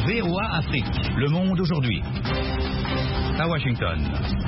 VOA Afrique, le monde aujourd'hui. À Washington.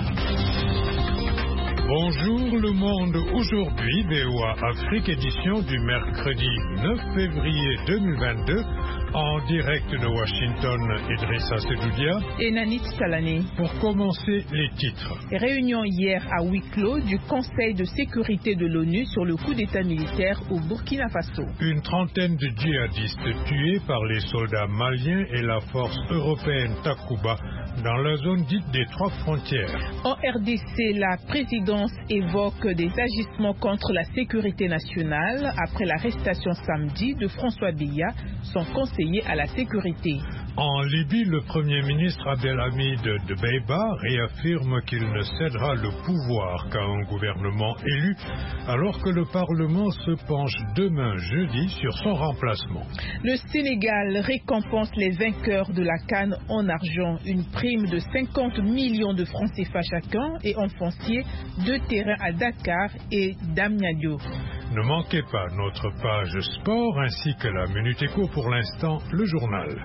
Bonjour le monde, aujourd'hui VOA Afrique, édition du mercredi 9 février 2022, en direct de Washington, Idrissa Sedoudia et Nanit Salané. Pour commencer, les titres. Réunion hier à huis clos du Conseil de sécurité de l'ONU sur le coup d'état militaire au Burkina Faso. Une trentaine de djihadistes tués par les soldats maliens et la force européenne Takuba dans la zone dite des trois frontières. En RDC, la présidence évoque des agissements contre la sécurité nationale après l'arrestation samedi de François Biya, son conseiller à la sécurité. En Libye, le Premier ministre Abdelhamid Dbeibah réaffirme qu'il ne cédera le pouvoir qu'à un gouvernement élu, alors que le Parlement se penche demain jeudi sur son remplacement. Le Sénégal récompense les vainqueurs de la CAN en argent, une prime de 50 millions de francs CFA chacun et en foncier 2 terrains à Dakar et Damiadio. Ne manquez pas notre page sport ainsi que la Minute Éco, pour l'instant le journal.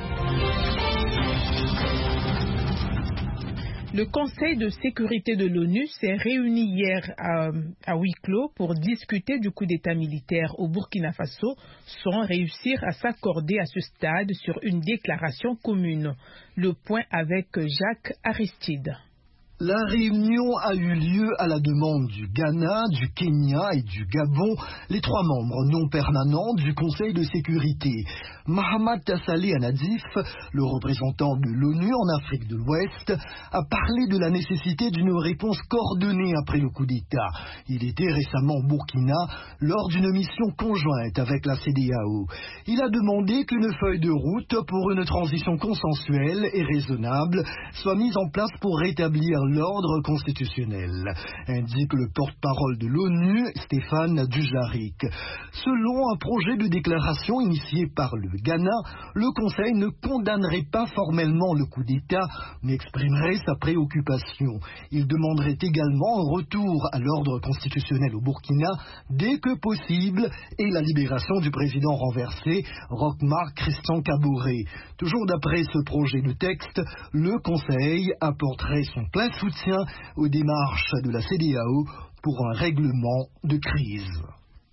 Le Conseil de sécurité de l'ONU s'est réuni hier à huis clos pour discuter du coup d'état militaire au Burkina Faso sans réussir à s'accorder à ce stade sur une déclaration commune. Le point avec Jacques Aristide. La réunion a eu lieu à la demande du Ghana, du Kenya et du Gabon, les 3 membres non permanents du Conseil de sécurité. Mahamat Tassali Anadif, le représentant de l'ONU en Afrique de l'Ouest, a parlé de la nécessité d'une réponse coordonnée après le coup d'État. Il était récemment au Burkina lors d'une mission conjointe avec la CEDEAO. Il a demandé qu'une feuille de route pour une transition consensuelle et raisonnable soit mise en place pour rétablir l'ordre constitutionnel, indique le porte-parole de l'ONU, Stéphane Dujarric. Selon un projet de déclaration initié par le Ghana, le Conseil ne condamnerait pas formellement le coup d'État, mais exprimerait sa préoccupation. Il demanderait également un retour à l'ordre constitutionnel au Burkina dès que possible et la libération du président renversé, Roch-Marc Christian Kaboré. Toujours d'après ce projet de texte, le Conseil apporterait son plein soutien aux démarches de la CEDEAO pour un règlement de crise.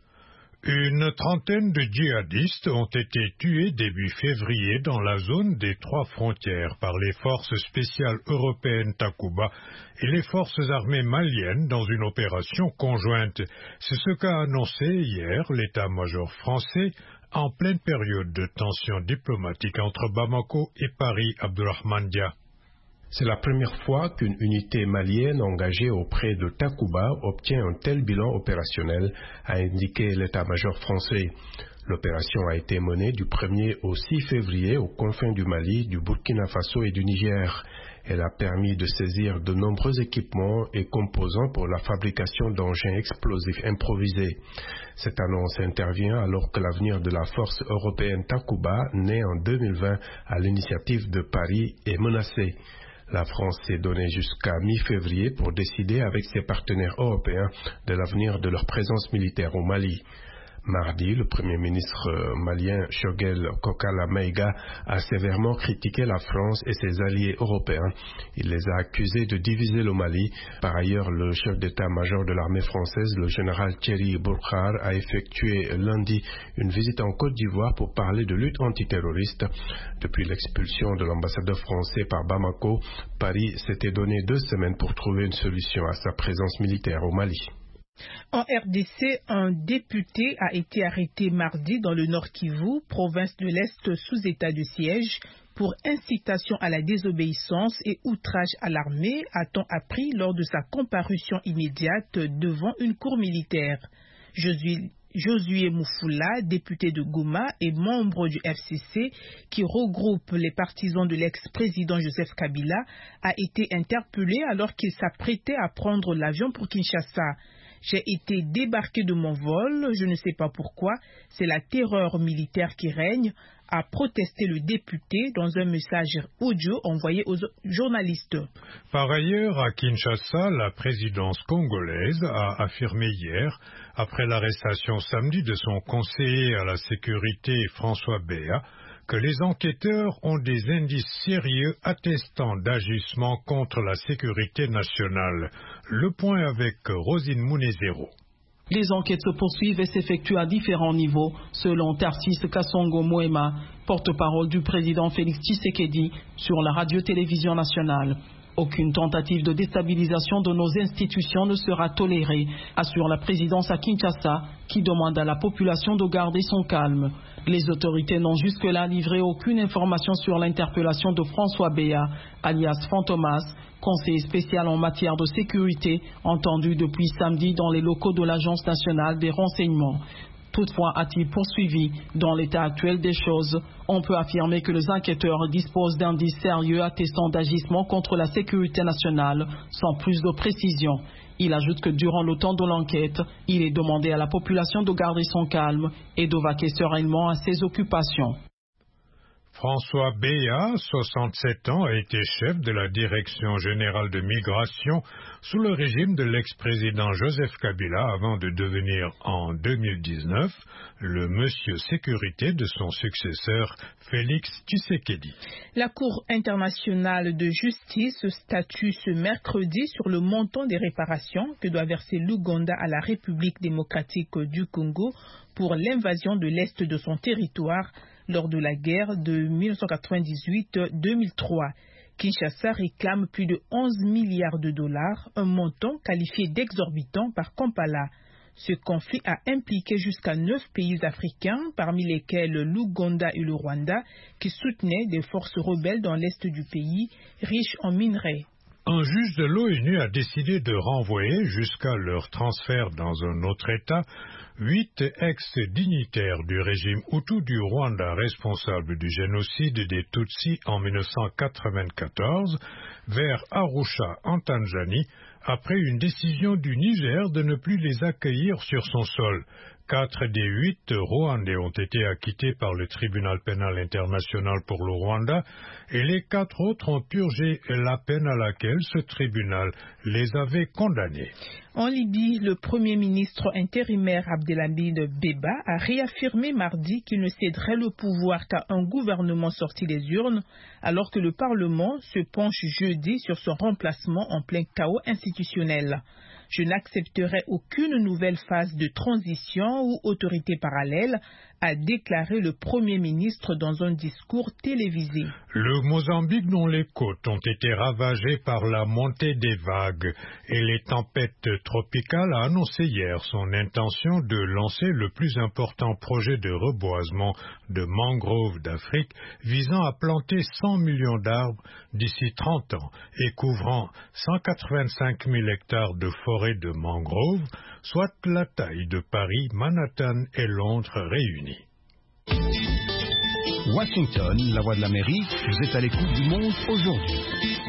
Une trentaine de djihadistes ont été tués début février dans la zone des trois frontières par les forces spéciales européennes Takuba et les forces armées maliennes dans une opération conjointe. C'est ce qu'a annoncé hier l'état-major français en pleine période de tensions diplomatiques entre Bamako et Paris. Abdourahmane Dia. C'est la première fois qu'une unité malienne engagée auprès de Takuba obtient un tel bilan opérationnel, a indiqué l'état-major français. L'opération a été menée du 1er au 6 février aux confins du Mali, du Burkina Faso et du Niger. Elle a permis de saisir de nombreux équipements et composants pour la fabrication d'engins explosifs improvisés. Cette annonce intervient alors que l'avenir de la force européenne Takuba, née en 2020 à l'initiative de Paris, est menacé. La France s'est donnée jusqu'à mi-février pour décider avec ses partenaires européens de l'avenir de leur présence militaire au Mali. Mardi, le Premier ministre malien Choguel Kokala Maïga a sévèrement critiqué la France et ses alliés européens. Il les a accusés de diviser le Mali. Par ailleurs, le chef d'état-major de l'armée française, le général Thierry Bourkhar, a effectué lundi une visite en Côte d'Ivoire pour parler de lutte antiterroriste. Depuis l'expulsion de l'ambassadeur français par Bamako, Paris s'était donné 2 semaines pour trouver une solution à sa présence militaire au Mali. En RDC, un député a été arrêté mardi dans le Nord Kivu, province de l'Est sous état de siège, pour incitation à la désobéissance et outrage à l'armée, a-t-on appris lors de sa comparution immédiate devant une cour militaire. Josué Moufoula, député de Goma et membre du FCC, qui regroupe les partisans de l'ex-président Joseph Kabila, a été interpellé alors qu'il s'apprêtait à prendre l'avion pour Kinshasa. J'ai été débarqué de mon vol, je ne sais pas pourquoi, c'est la terreur militaire qui règne, a protesté le député dans un message audio envoyé aux journalistes. Par ailleurs, à Kinshasa, la présidence congolaise a affirmé hier, après l'arrestation samedi de son conseiller à la sécurité François Béa, que les enquêteurs ont des indices sérieux attestant d'agissements contre la sécurité nationale. Le point avec Rosine Mounezero. Les enquêtes se poursuivent et s'effectuent à différents niveaux, selon Tarsis Kasongo Moema, porte-parole du président Félix Tshisekedi, sur la radio-télévision nationale. Aucune tentative de déstabilisation de nos institutions ne sera tolérée, assure la présidence à Kinshasa, qui demande à la population de garder son calme. Les autorités n'ont jusque-là livré aucune information sur l'interpellation de François Béa, alias Fantomas, conseiller spécial en matière de sécurité, entendu depuis samedi dans les locaux de l'Agence nationale des renseignements. Toutefois, a-t-il poursuivi, dans l'état actuel des choses, on peut affirmer que les enquêteurs disposent d'indices sérieux attestant d'agissements contre la sécurité nationale, sans plus de précision. Il ajoute que durant le temps de l'enquête, il est demandé à la population de garder son calme et de vaquer sereinement à ses occupations. François Béa, 67 ans, a été chef de la Direction générale de migration sous le régime de l'ex-président Joseph Kabila avant de devenir en 2019 le monsieur sécurité de son successeur Félix Tshisekedi. La Cour internationale de justice statue ce mercredi sur le montant des réparations que doit verser l'Ouganda à la République démocratique du Congo pour l'invasion de l'Est de son territoire lors de la guerre de 1998-2003. Kinshasa réclame plus de 11 milliards de dollars, un montant qualifié d'exorbitant par Kampala. Ce conflit a impliqué jusqu'à 9 pays africains, parmi lesquels l'Ouganda et le Rwanda, qui soutenaient des forces rebelles dans l'est du pays, riches en minerais. Un juge de l'ONU a décidé de renvoyer jusqu'à leur transfert dans un autre État 8 ex-dignitaires du régime Hutu du Rwanda responsables du génocide des Tutsis en 1994 vers Arusha en Tanzanie après une décision du Niger de ne plus les accueillir sur son sol. 4 des 8 Rwandais ont été acquittés par le tribunal pénal international pour le Rwanda et les 4 autres ont purgé la peine à laquelle ce tribunal les avait condamnés. En Libye, le Premier ministre intérimaire Abdelhamid Beba a réaffirmé mardi qu'il ne céderait le pouvoir qu'à un gouvernement sorti des urnes, alors que le Parlement se penche jeudi sur son remplacement en plein chaos institutionnel. Je n'accepterai aucune nouvelle phase de transition ou autorité parallèle, a déclaré le Premier ministre dans un discours télévisé. Le Mozambique, dont les côtes ont été ravagées par la montée des vagues et les tempêtes tropicales, a annoncé hier son intention de lancer le plus important projet de reboisement de mangroves d'Afrique visant à planter 100 millions d'arbres d'ici 30 ans et couvrant 185 000 hectares de forêt de mangroves, soit la taille de Paris, Manhattan et Londres réunis. Washington, la voix de l'Amérique, vous êtes à l'écoute du monde aujourd'hui.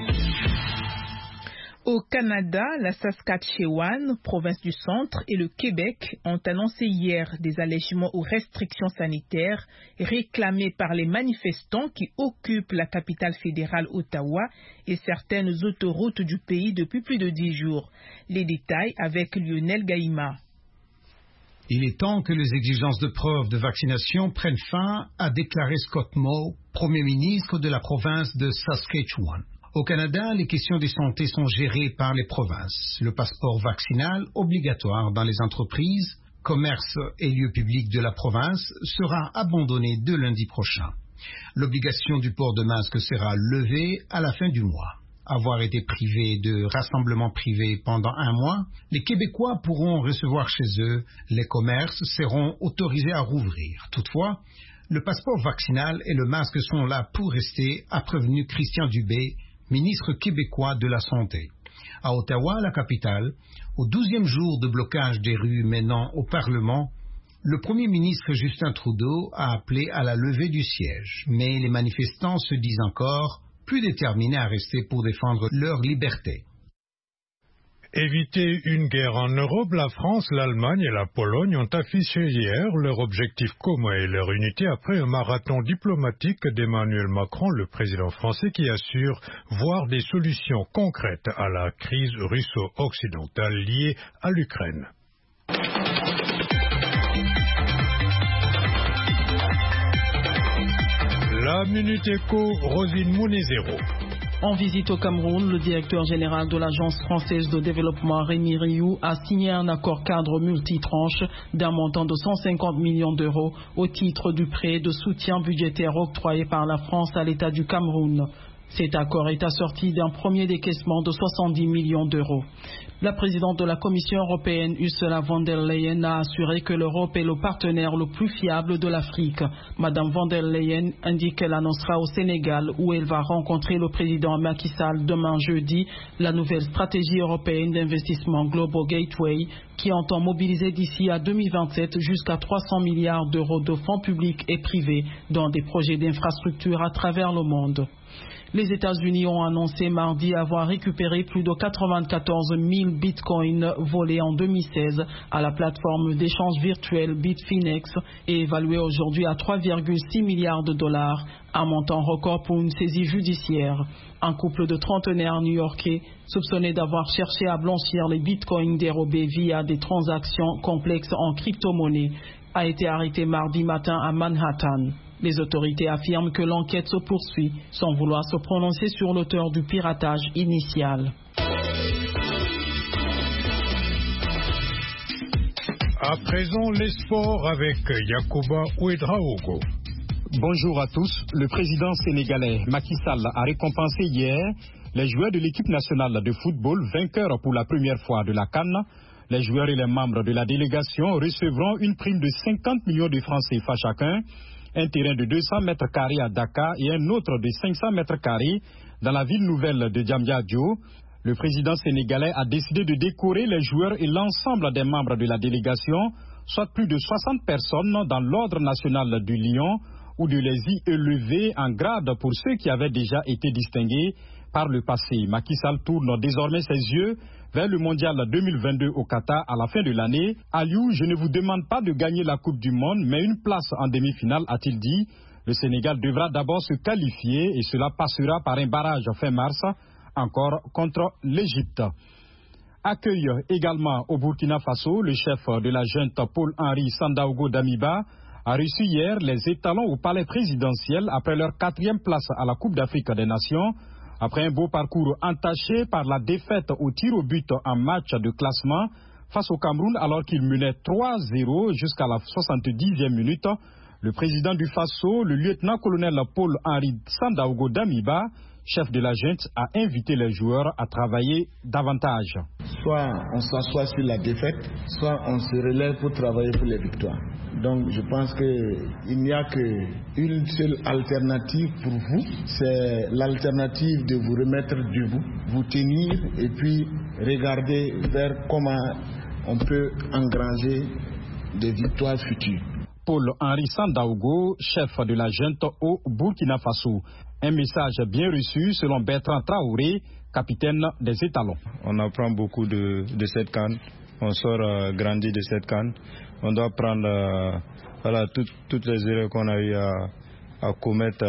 Au Canada, la Saskatchewan, province du centre, et le Québec ont annoncé hier des allègements aux restrictions sanitaires réclamées par les manifestants qui occupent la capitale fédérale Ottawa et certaines autoroutes du pays depuis plus de 10 jours. Les détails avec Lionel Gaïma. Il est temps que les exigences de preuve de vaccination prennent fin, a déclaré Scott Moe, Premier ministre de la province de Saskatchewan. Au Canada, les questions de santé sont gérées par les provinces. Le passeport vaccinal, obligatoire dans les entreprises, commerces et lieux publics de la province, sera abandonné de lundi prochain. L'obligation du port de masque sera levée à la fin du mois. Avoir été privés de rassemblements privés pendant 1 mois, les Québécois pourront recevoir chez eux, les commerces seront autorisés à rouvrir. Toutefois, le passeport vaccinal et le masque sont là pour rester, a prévenu Christian Dubé, ministre québécois de la Santé. À Ottawa, la capitale, au 12e jour de blocage des rues menant au Parlement, le Premier ministre Justin Trudeau a appelé à la levée du siège, mais les manifestants se disent encore plus déterminés à rester pour défendre leur liberté. Éviter une guerre en Europe, la France, l'Allemagne et la Pologne ont affiché hier leur objectif commun et leur unité après un marathon diplomatique d'Emmanuel Macron, le président français, qui assure voir des solutions concrètes à la crise russo-occidentale liée à l'Ukraine. À Minute Éco, Rosine Mounezero. En visite au Cameroun, le directeur général de l'Agence française de développement, Rémi Rioux, a signé un accord cadre multitranche d'un montant de 150 millions d'euros au titre du prêt de soutien budgétaire octroyé par la France à l'État du Cameroun. Cet accord est assorti d'un premier décaissement de 70 millions d'euros. La présidente de la Commission européenne, Ursula von der Leyen, a assuré que l'Europe est le partenaire le plus fiable de l'Afrique. Madame von der Leyen indique qu'elle annoncera au Sénégal, où elle va rencontrer le président Macky Sall demain jeudi, la nouvelle stratégie européenne d'investissement Global Gateway, qui entend mobiliser d'ici à 2027 jusqu'à 300 milliards d'euros de fonds publics et privés dans des projets d'infrastructure à travers le monde. Les États-Unis ont annoncé mardi avoir récupéré plus de 94 000 bitcoins volés en 2016 à la plateforme d'échange virtuel Bitfinex et évalués aujourd'hui à 3,6 milliards de dollars, un montant record pour une saisie judiciaire. Un couple de trentenaires new-yorkais soupçonnés d'avoir cherché à blanchir les bitcoins dérobés via des transactions complexes en crypto-monnaie a été arrêté mardi matin à Manhattan. Les autorités affirment que l'enquête se poursuit sans vouloir se prononcer sur l'auteur du piratage initial. À présent, les sports avec Yacouba Ouedraogo. Bonjour à tous. Le président sénégalais Macky Sall a récompensé hier les joueurs de l'équipe nationale de football vainqueurs pour la première fois de la CAN. Les joueurs et les membres de la délégation recevront une prime de 50 millions de francs CFA chacun, un terrain de 200 mètres carrés à Dakar et un autre de 500 mètres carrés dans la ville nouvelle de Diamniadio. Le président sénégalais a décidé de décorer les joueurs et l'ensemble des membres de la délégation, soit plus de 60 personnes dans l'ordre national du Lion, ou de les y élever en grade pour ceux qui avaient déjà été distingués par le passé. Macky Sall tourne désormais ses yeux vers le mondial 2022 au Qatar à la fin de l'année. Aliou, je ne vous demande pas de gagner la Coupe du Monde, mais une place en demi-finale, a-t-il dit. Le Sénégal devra d'abord se qualifier et cela passera par un barrage fin mars, encore contre l'Égypte. Accueille également au Burkina Faso, le chef de la junte Paul-Henri Sandaogo Damiba a reçu hier les étalons au palais présidentiel après leur 4e place à la Coupe d'Afrique des Nations. Après un beau parcours entaché par la défaite au tir au but en match de classement face au Cameroun alors qu'il menait 3-0 jusqu'à la 70e minute, le président du Faso, le lieutenant-colonel Paul-Henri Sandaogo Damiba, chef de la junte, a invité les joueurs à travailler davantage. Soit on s'assoit sur la défaite, soit on se relève pour travailler pour les victoires. Donc je pense qu'il n'y a qu'une seule alternative pour vous, c'est l'alternative de vous remettre debout, vous tenir et puis regarder vers comment on peut engranger des victoires futures. Paul-Henri Sandaogo, chef de la junte au Burkina Faso. Un message bien reçu selon Bertrand Traoré, capitaine des étalons. On apprend beaucoup de cette CAN, on sort grandi de cette CAN. On doit prendre toutes les erreurs qu'on a eu à commettre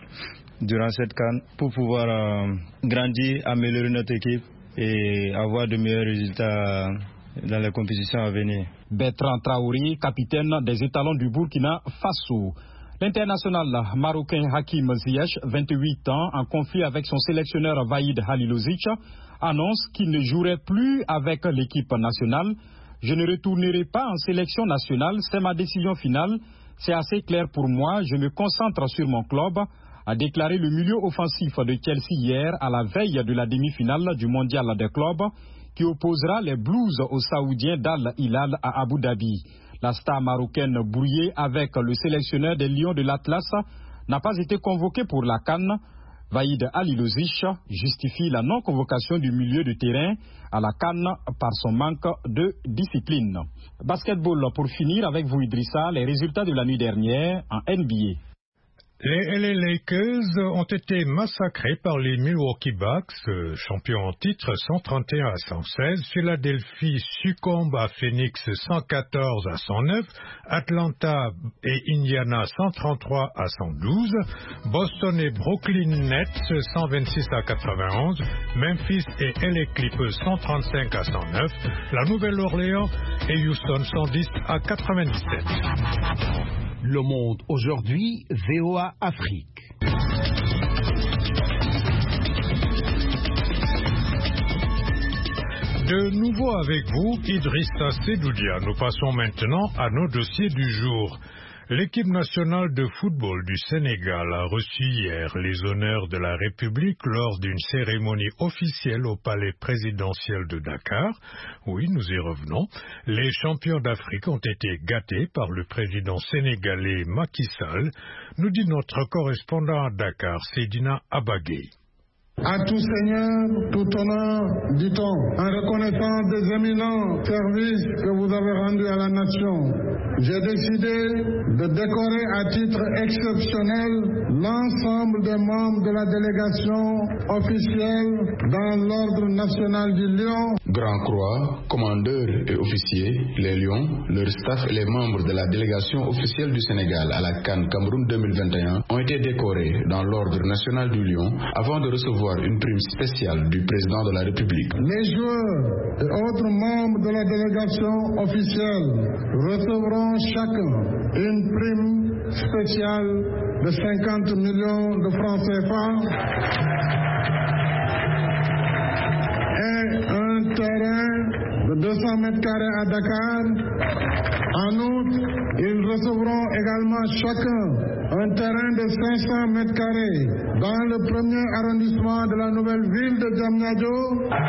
durant cette CAN pour pouvoir grandir, améliorer notre équipe et avoir de meilleurs résultats dans les compétitions à venir. Bertrand Traoré, capitaine des étalons du Burkina Faso. L'international marocain Hakim Ziyech, 28 ans, en conflit avec son sélectionneur Vaïd Halilovic, annonce qu'il ne jouerait plus avec l'équipe nationale. Je ne retournerai pas en sélection nationale, c'est ma décision finale. C'est assez clair pour moi, je me concentre sur mon club, a déclaré le milieu offensif de Chelsea hier à la veille de la demi-finale du mondial des clubs qui opposera les Blues aux Saoudiens d'Al Hilal à Abu Dhabi. La star marocaine brouillée avec le sélectionneur des Lions de l'Atlas n'a pas été convoquée pour la CAN. Vaïd Halilovic justifie la non-convocation du milieu de terrain à la CAN par son manque de discipline. Basketball pour finir avec vous Idrissa, les résultats de la nuit dernière en NBA. Les LA Lakers ont été massacrés par les Milwaukee Bucks, champions en titre 131 à 116. Philadelphie succombe à Phoenix 114 à 109. Atlanta et Indiana 133 à 112. Boston et Brooklyn Nets 126 à 91. Memphis et LA Clippers 135 à 109. La Nouvelle-Orléans et Houston 110 à 97. Le Monde aujourd'hui, VOA Afrique. De nouveau avec vous, Idrissa Sedoudia. Nous passons maintenant à nos dossiers du jour. L'équipe nationale de football du Sénégal a reçu hier les honneurs de la République lors d'une cérémonie officielle au palais présidentiel de Dakar. Oui, nous y revenons. Les champions d'Afrique ont été gâtés par le président sénégalais Macky Sall, nous dit notre correspondant à Dakar, Seydina Abagay. À tout seigneur, tout honneur, dit-on, en reconnaissant des éminents services que vous avez rendus à la nation. J'ai décidé de décorer à titre exceptionnel l'ensemble des membres de la délégation officielle dans l'Ordre national du Lion. Grand Croix, commandeurs et officiers, les Lions, leur staff et les membres de la délégation officielle du Sénégal à la CAN Cameroun 2021 ont été décorés dans l'Ordre national du Lion avant de recevoir une prime spéciale du président de la République. Les joueurs et autres membres de la délégation officielle recevront chacun une prime spéciale de 50 millions de francs CFA et un terrain de 200 mètres carrés à Dakar. En outre, ils recevront également chacun un terrain de 500 mètres carrés dans le premier arrondissement de la nouvelle ville de Diamniadio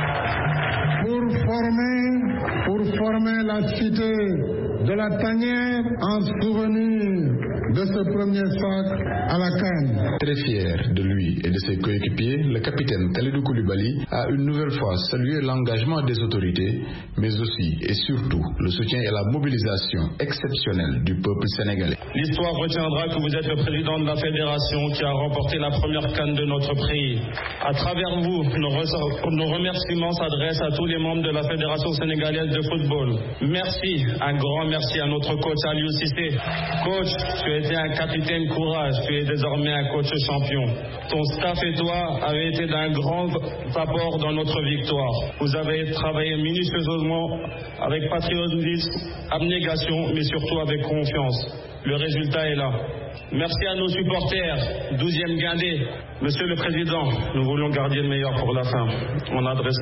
pour former la cité de la Tanière en souvenir de ce premier sac à la CAN. Très fier de lui et de ses coéquipiers, le capitaine Kalidou Koulibaly a une nouvelle fois salué l'engagement des autorités, mais aussi et surtout le soutien et la mobilisation exceptionnelle du peuple sénégalais. L'histoire retiendra que vous êtes le président de la fédération qui a remporté la première CAN de notre pays. À travers vous, nos remerciements s'adressent à tous les membres de la Fédération sénégalaise de football. Merci, un grand merci à notre coach Aliou Cissé. Coach, tu as été un capitaine courage, tu es désormais un coach champion. Ton staff et toi avez été d'un grand apport dans notre victoire. Vous avez travaillé minutieusement avec patriotisme, abnégation, mais surtout avec confiance. Le résultat est là. Merci à nos supporters, 12e Guindé. Monsieur le Président, nous voulons garder le meilleur pour la fin, en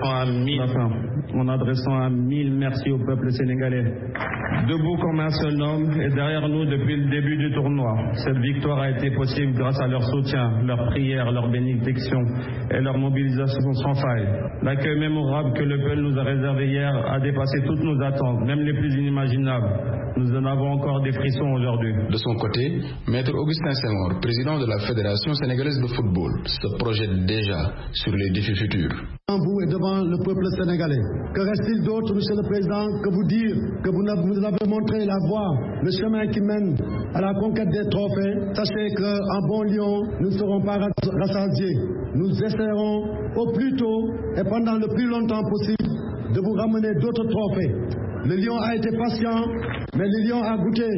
adressant un mille merci au peuple sénégalais. Debout comme un seul homme et derrière nous depuis le début du tournoi. Cette victoire a été possible grâce à leur soutien, leur prière, leur bénédiction et leur mobilisation sans faille. L'accueil mémorable que le peuple nous a réservé hier a dépassé toutes nos attentes, même les plus inimaginables. Nous en avons encore des frissons aujourd'hui. De son côté, Maître Augustin Senghor, président de la Fédération sénégalaise de football, se projette déjà sur les défis futurs. Devant vous et devant le peuple sénégalais, que reste-t-il d'autre, Monsieur le Président, que vous dire que vous avez montré la voie, le chemin qui mène à la conquête des trophées. Sachez qu'en bon lion, nous ne serons pas rassasiés. Nous essaierons au plus tôt et pendant le plus longtemps possible de vous ramener d'autres trophées. Le lion a été patient, mais le lion a goûté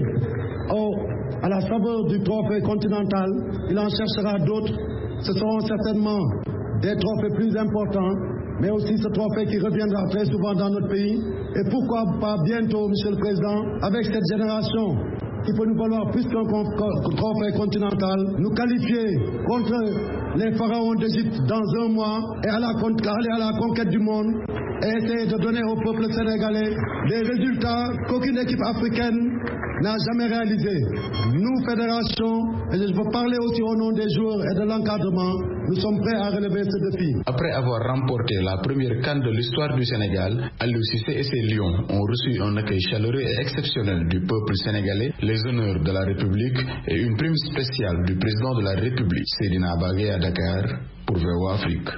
à la saveur du trophée continental. Il en cherchera d'autres. Ce seront certainement des trophées plus importants, mais aussi ce trophée qui reviendra très souvent dans notre pays. Et pourquoi pas bientôt, Monsieur le Président, avec cette génération qui peut nous valoir plus qu'un trophée continental, nous qualifier contre les pharaons d'Égypte dans un mois et aller à la conquête du monde et essayer de donner au peuple sénégalais des résultats qu'aucune équipe africaine n'a jamais réalisés. Nous, fédération, et je veux parler aussi au nom des joueurs et de l'encadrement, nous sommes prêts à relever ce défi. Après avoir remporté la première CAN de l'histoire du Sénégal, Aliou Cissé et ses Lions ont reçu un accueil chaleureux et exceptionnel du peuple sénégalais, les honneurs de la République et une prime spéciale du président de la République. Seydina Abagay à Dakar pour VOA Afrique.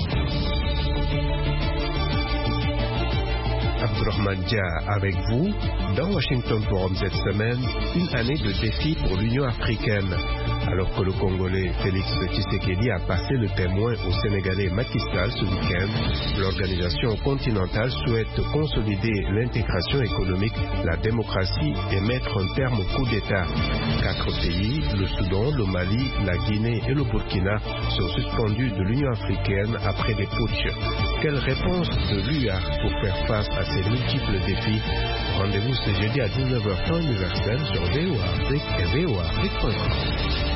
Abdourahmane Dia avec vous. Dans Washington Forum cette semaine, une année de défi pour l'Union africaine. Alors que le Congolais Félix Tshisekedi a passé le témoin au Sénégalais Macky Sall ce week-end, l'organisation continentale souhaite consolider l'intégration économique, la démocratie et mettre un terme au coup d'État. 4 pays, le Soudan, le Mali, la Guinée et le Burkina, sont suspendus de l'Union africaine après des putschs. Quelle réponse de l'UA pour faire face à ces multiples défis? Rendez-vous ce jeudi à 19h temps universel sur VOA Afrique et voaafrique.com.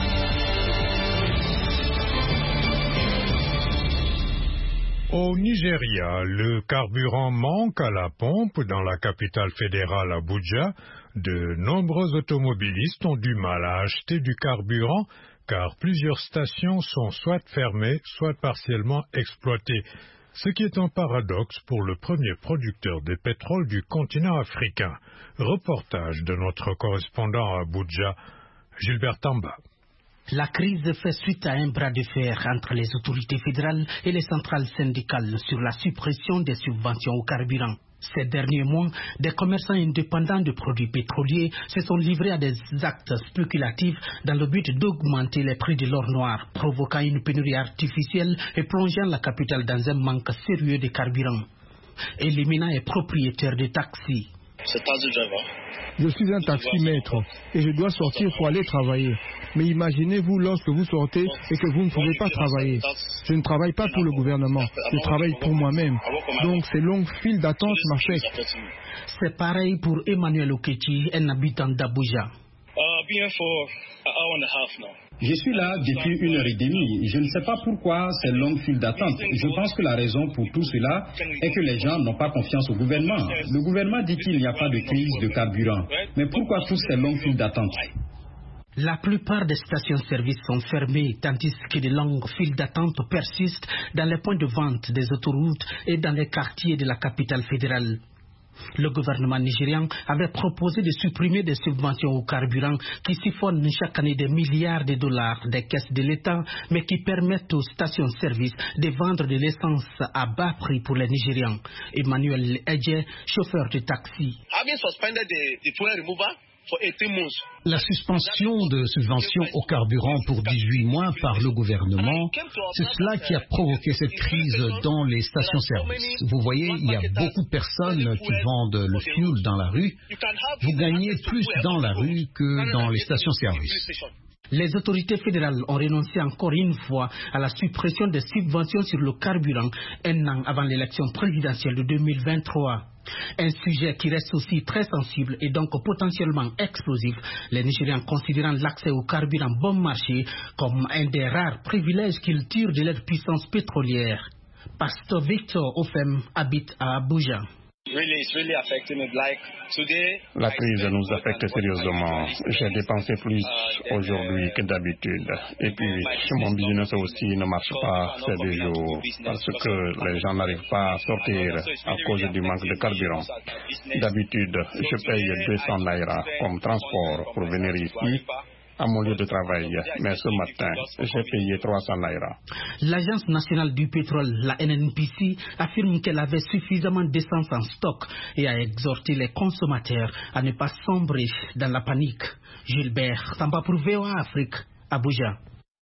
Au Nigeria, le carburant manque à la pompe dans la capitale fédérale Abuja. De nombreux automobilistes ont du mal à acheter du carburant car plusieurs stations sont soit fermées, soit partiellement exploitées. Ce qui est un paradoxe pour le premier producteur de pétrole du continent africain. Reportage de notre correspondant à Abuja, Gilbert Tamba. La crise fait suite à un bras de fer entre les autorités fédérales et les centrales syndicales sur la suppression des subventions au carburant. Ces derniers mois, des commerçants indépendants de produits pétroliers se sont livrés à des actes spéculatifs dans le but d'augmenter les prix de l'or noir, provoquant une pénurie artificielle et plongeant la capitale dans un manque sérieux de carburant. Elimina est propriétaire de taxis. Je suis un taximètre et je dois sortir pour aller travailler. Mais imaginez-vous lorsque vous sortez et que vous ne pouvez pas travailler. Je ne travaille pas pour le gouvernement, je travaille pour moi-même. Donc ces longues files d'attente m'affectent. C'est pareil pour Emmanuel Oketi, un habitant d'Abuja. Je suis là depuis 1h30. Je ne sais pas pourquoi ces longues files d'attente. Je pense que la raison pour tout cela est que les gens n'ont pas confiance au gouvernement. Le gouvernement dit qu'il n'y a pas de crise de carburant. Mais pourquoi toutes ces longues files d'attente? La plupart des stations-service sont fermées, tandis que de longues files d'attente persistent dans les points de vente des autoroutes et dans les quartiers de la capitale fédérale. Le gouvernement nigérian avait proposé de supprimer des subventions au carburant qui siphonnent chaque année des milliards de dollars des caisses de l'État, mais qui permettent aux stations-service de vendre de l'essence à bas prix pour les Nigérians. Emmanuel Edje, chauffeur de taxi. La suspension de subventions au carburant pour 18 mois par le gouvernement, c'est cela qui a provoqué cette crise dans les stations-service. Vous voyez, il y a beaucoup de personnes qui vendent le fuel dans la rue. Vous gagnez plus dans la rue que dans les stations-service. Les autorités fédérales ont renoncé encore une fois à la suppression des subventions sur le carburant un an avant l'élection présidentielle de 2023. Un sujet qui reste aussi très sensible et donc potentiellement explosif, les Nigérians considérant l'accès au carburant bon marché comme un des rares privilèges qu'ils tirent de leur puissance pétrolière. Pasteur Victor Ofem habite à Abuja. La crise nous affecte sérieusement. J'ai dépensé plus aujourd'hui que d'habitude. Et puis, mon business aussi ne marche pas ces 2 jours parce que les gens n'arrivent pas à sortir à cause du manque de carburant. D'habitude, je paye 200 naira comme transport pour venir ici à mon lieu de travail, mais ce matin, j'ai payé 300 naira. L'Agence nationale du pétrole, la NNPC, affirme qu'elle avait suffisamment d'essence en stock et a exhorté les consommateurs à ne pas sombrer dans la panique. Gilbert Tamba pour VOA Afrique, Abuja.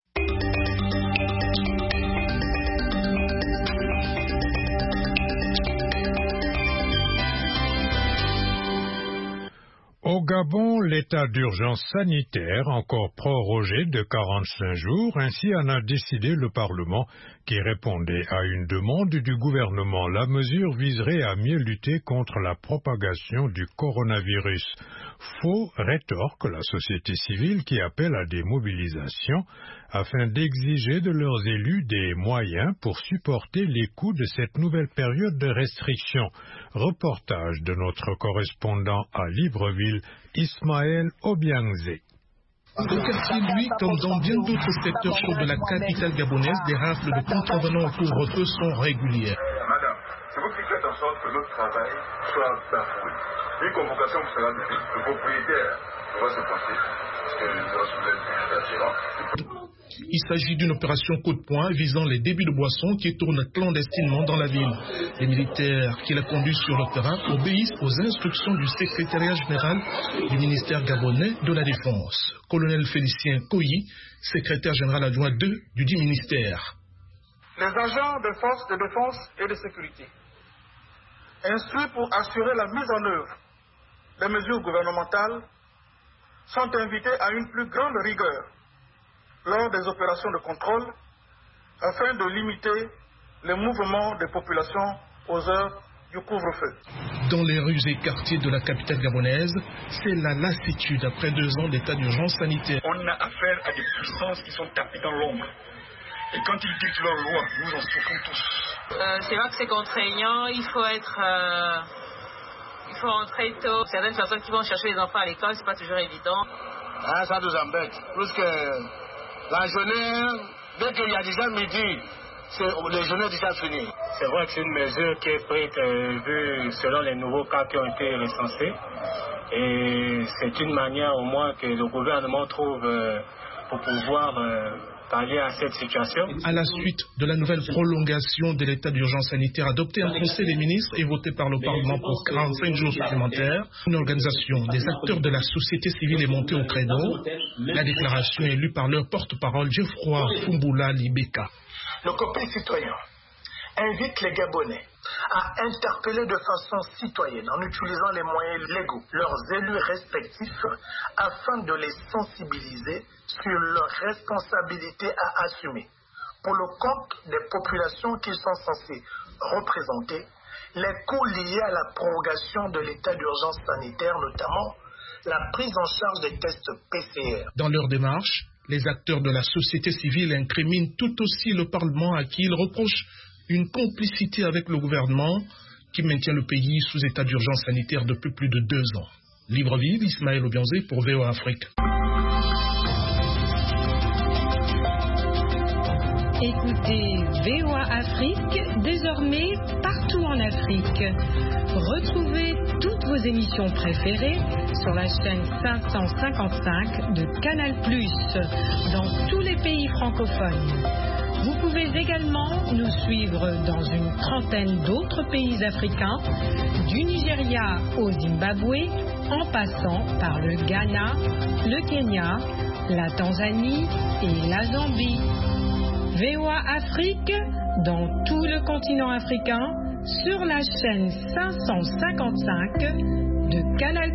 Au Gabon, l'état d'urgence sanitaire, encore prorogé de 45 jours, ainsi en a décidé le Parlement qui répondait à une demande du gouvernement. La mesure viserait à mieux lutter contre la propagation du coronavirus. Faux rétorque la société civile qui appelle à des mobilisations afin d'exiger de leurs élus des moyens pour supporter les coûts de cette nouvelle période de restriction. Reportage de notre correspondant à Libreville, Ismaël Obiangze. Au quartier, lui, comme dans bien d'autres secteurs chauds de la capitale gabonaise, des rafles de contrevenants au couvre-feu sont régulières. Madame, c'est vous qui faites en sorte que notre travail soit bafoué. Une convocation vous sera donnée. Le propriétaire va se pencher, parce que nous allons soulever le juge d'attirant. Il s'agit d'une opération coup de poing visant les débits de boissons qui tournent clandestinement dans la ville. Les militaires qui la conduisent sur le terrain obéissent aux instructions du secrétariat général du ministère gabonais de la Défense. Colonel Félicien Koyi, secrétaire général adjoint 2 du dit ministère. Les agents des forces de défense et de sécurité, instruits pour assurer la mise en œuvre des mesures gouvernementales, sont invités à une plus grande rigueur lors des opérations de contrôle afin de limiter les mouvements des populations aux heures du couvre-feu. Dans les rues et quartiers de la capitale gabonaise, c'est la lassitude après 2 ans d'état d'urgence sanitaire. On a affaire à des puissances qui sont tapées dans l'ombre. Et quand ils dictent leurs lois, nous en souffrons tous. C'est vrai que c'est contraignant, il faut rentrer tôt. Certaines personnes qui vont chercher les enfants à l'école, c'est pas toujours évident. Ah, ça nous embête. Plus que la journée, dès qu'il y a déjà midi, les journées déjà finies. C'est vrai que c'est une mesure qui est prise vue selon les nouveaux cas qui ont été recensés. Et c'est une manière au moins que le gouvernement trouve pour pouvoir pallier à cette situation. À la suite de la nouvelle prolongation de l'état d'urgence sanitaire adoptée en Conseil des ministres et votée par le Parlement pour 45 jours supplémentaires, une organisation des acteurs de la société civile est montée au créneau. La déclaration est lue par leur porte-parole Geoffroy Fumbula Libeka. Le COPEI citoyen invite les Gabonais à interpeller de façon citoyenne, en utilisant les moyens légaux, leurs élus respectifs, afin de les sensibiliser sur leurs responsabilités à assumer, pour le compte des populations qu'ils sont censés représenter, les coûts liés à la prorogation de l'état d'urgence sanitaire, notamment la prise en charge des tests PCR. Dans leur démarche, les acteurs de la société civile incriminent tout aussi le Parlement à qui ils reprochent une complicité avec le gouvernement qui maintient le pays sous état d'urgence sanitaire depuis plus de 2 ans. Libreville, Ismaël Obianzé pour VOA Afrique. Écoutez VOA Afrique, désormais partout en Afrique. Retrouvez toutes vos émissions préférées sur la chaîne 555 de Canal+, dans tous les pays francophones. Vous pouvez également nous suivre dans une trentaine d'autres pays africains, du Nigeria au Zimbabwe, en passant par le Ghana, le Kenya, la Tanzanie et la Zambie. VOA Afrique, dans tout le continent africain, sur la chaîne 555 de Canal+.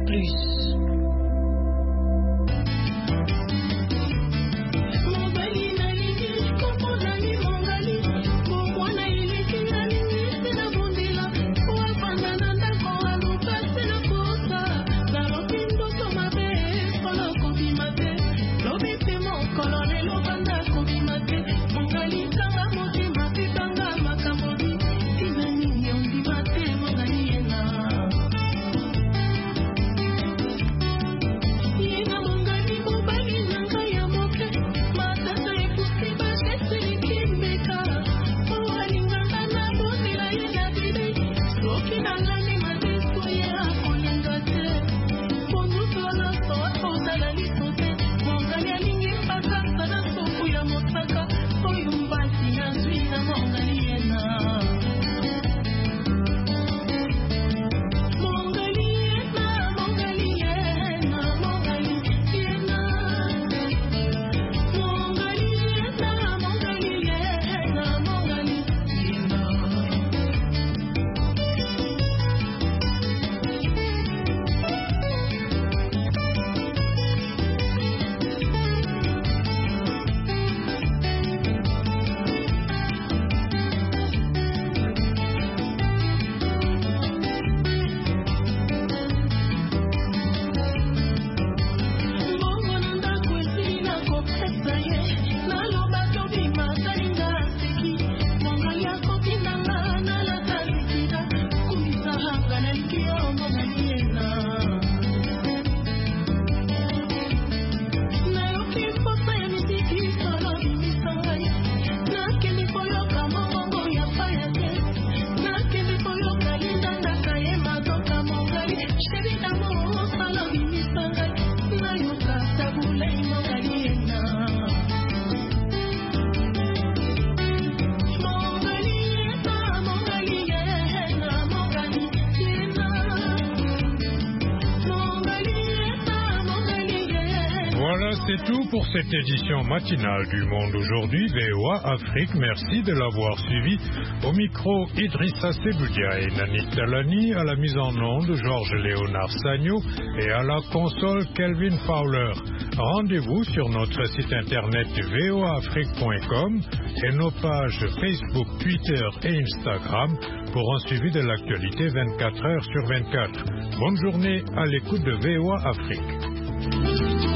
C'est tout pour cette édition matinale du Monde aujourd'hui. VOA Afrique, merci de l'avoir suivi. Au micro, Idrissa Seboudia et Nani Talani, à la mise en onde, Georges-Léonard Sagno et à la console, Kelvin Fowler. Rendez-vous sur notre site internet voaafrique.com et nos pages Facebook, Twitter et Instagram pour un suivi de l'actualité 24 heures sur 24. Bonne journée à l'écoute de VOA Afrique.